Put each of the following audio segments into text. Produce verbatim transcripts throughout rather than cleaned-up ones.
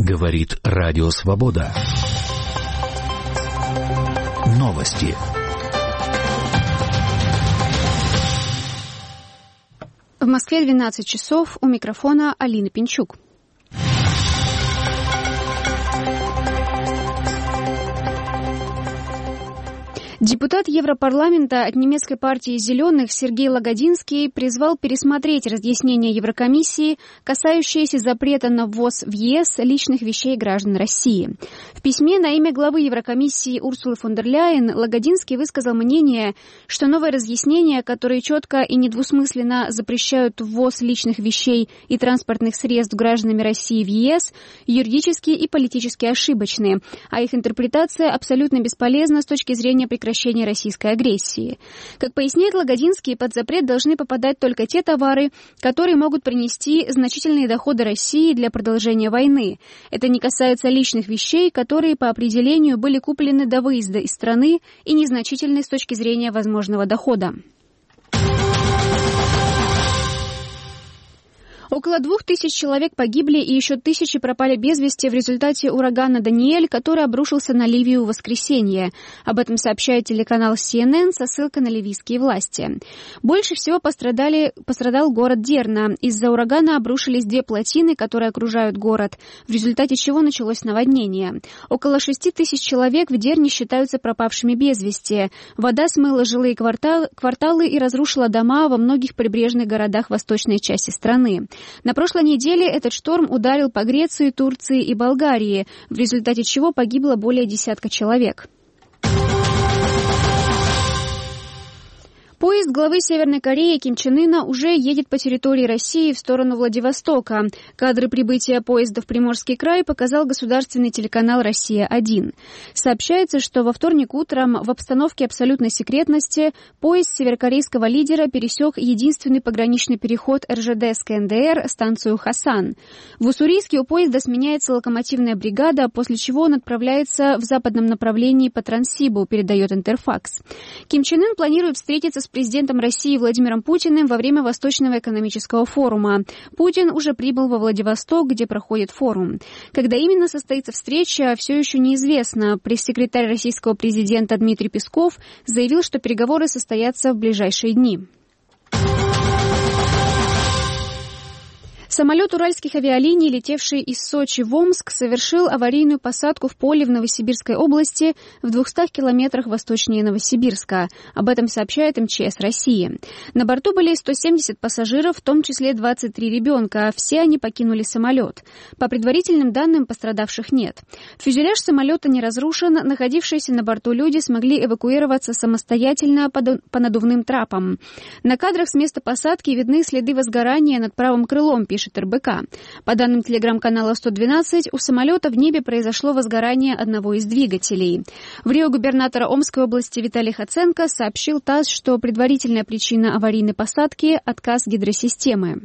Говорит Радио Свобода. Новости. В Москве двенадцать часов. У микрофона Алина Пинчук. Депутат Европарламента от немецкой партии «Зеленых» Сергей Лагодинский призвал пересмотреть разъяснения Еврокомиссии, касающиеся запрета на ввоз в ЕС личных вещей граждан России. В письме на имя главы Еврокомиссии Урсулы фон дер Ляйен Лагодинский высказал мнение, что новые разъяснения, которые четко и недвусмысленно запрещают ввоз личных вещей и транспортных средств гражданами России в ЕС, юридически и политически ошибочны, а их интерпретация абсолютно бесполезна с точки зрения прекращения российской агрессии. Как поясняет Лагодинский, под запрет должны попадать только те товары, которые могут принести значительные доходы России для продолжения войны. Это не касается личных вещей, которые по определению были куплены до выезда из страны и незначительны с точки зрения возможного дохода. Около двух тысяч человек погибли и еще тысячи пропали без вести в результате урагана Даниэль, который обрушился на Ливию в воскресенье. Об этом сообщает телеканал си эн эн со ссылкой на ливийские власти. Больше всего пострадали, пострадал город Дерна. Из-за урагана обрушились две плотины, которые окружают город, в результате чего началось наводнение. Около шести тысяч человек в Дерне считаются пропавшими без вести. Вода смыла жилые кварталы, кварталы и разрушила дома во многих прибрежных городах восточной части страны. На прошлой неделе этот шторм ударил по Греции, Турции и Болгарии, в результате чего погибло более десятка человек. Поезд главы Северной Кореи Ким Чен Ына уже едет по территории России в сторону Владивостока. Кадры прибытия поезда в Приморский край показал государственный телеканал «Россия-один». Сообщается, что во вторник утром в обстановке абсолютной секретности поезд северокорейского лидера пересек единственный пограничный переход эр жэ дэ с ка эн дэ эр, станцию Хасан. В Уссурийске у поезда сменяется локомотивная бригада, после чего он отправляется в западном направлении по Транссибу, передает Интерфакс. Ким Чен Ын планирует встретиться с президентом России Владимиром Путиным во время Восточного экономического форума. Путин уже прибыл во Владивосток, где проходит форум. Когда именно состоится встреча, все еще неизвестно. Пресс-секретарь российского президента Дмитрий Песков заявил, что переговоры состоятся в ближайшие дни. Самолет уральских авиалиний, летевший из Сочи в Омск, совершил аварийную посадку в поле в Новосибирской области в двухстах километрах восточнее Новосибирска. Об этом сообщает эм че эс России. На борту были сто семьдесят пассажиров, в том числе двадцать три ребенка. Все они покинули самолет. По предварительным данным, пострадавших нет. Фюзеляж самолета не разрушен. Находившиеся на борту люди смогли эвакуироваться самостоятельно по надувным трапам. На кадрах с места посадки видны следы возгорания над правым крылом, пишет эр бэ ка. По данным телеграм-канала сто двенадцать, у самолета в небе произошло возгорание одного из двигателей. В Рио губернатора Омской области Виталий Хоценко сообщил ТАСС, что предварительная причина аварийной посадки – отказ гидросистемы.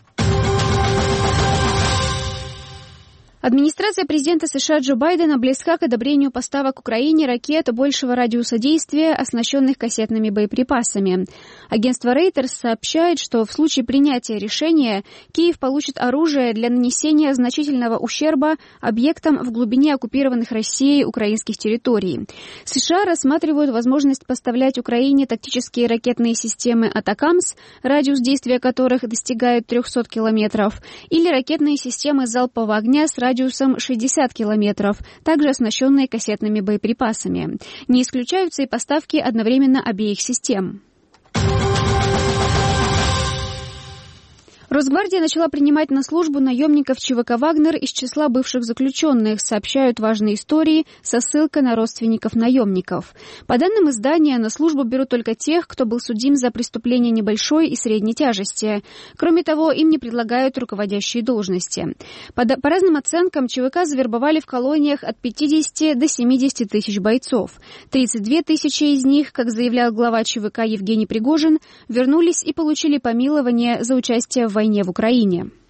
Администрация президента США Джо Байдена близка к одобрению поставок Украине ракет большего радиуса действия, оснащенных кассетными боеприпасами. Агентство Reuters сообщает, что в случае принятия решения Киев получит оружие для нанесения значительного ущерба объектам в глубине оккупированных Россией украинских территорий. США рассматривают возможность поставлять Украине тактические ракетные системы «Атакамс», радиус действия которых достигает трехсот километров, или ракетные системы залпового огня с радиусом радиусом шестьдесят километров, также оснащенные кассетными боеприпасами. Не исключаются и поставки одновременно обеих систем. Росгвардия начала принимать на службу наемников ЧВК «Вагнер» из числа бывших заключенных, сообщают важные истории со ссылкой на родственников наемников. По данным издания, на службу берут только тех, кто был судим за преступления небольшой и средней тяжести. Кроме того, им не предлагают руководящие должности. По, по разным оценкам, ЧВК завербовали в колониях от пятидесяти до семидесяти тысяч бойцов. тридцать две тысячи из них, как заявлял глава ЧВК Евгений Пригожин, вернулись и получили помилование за участие в войне в Украине.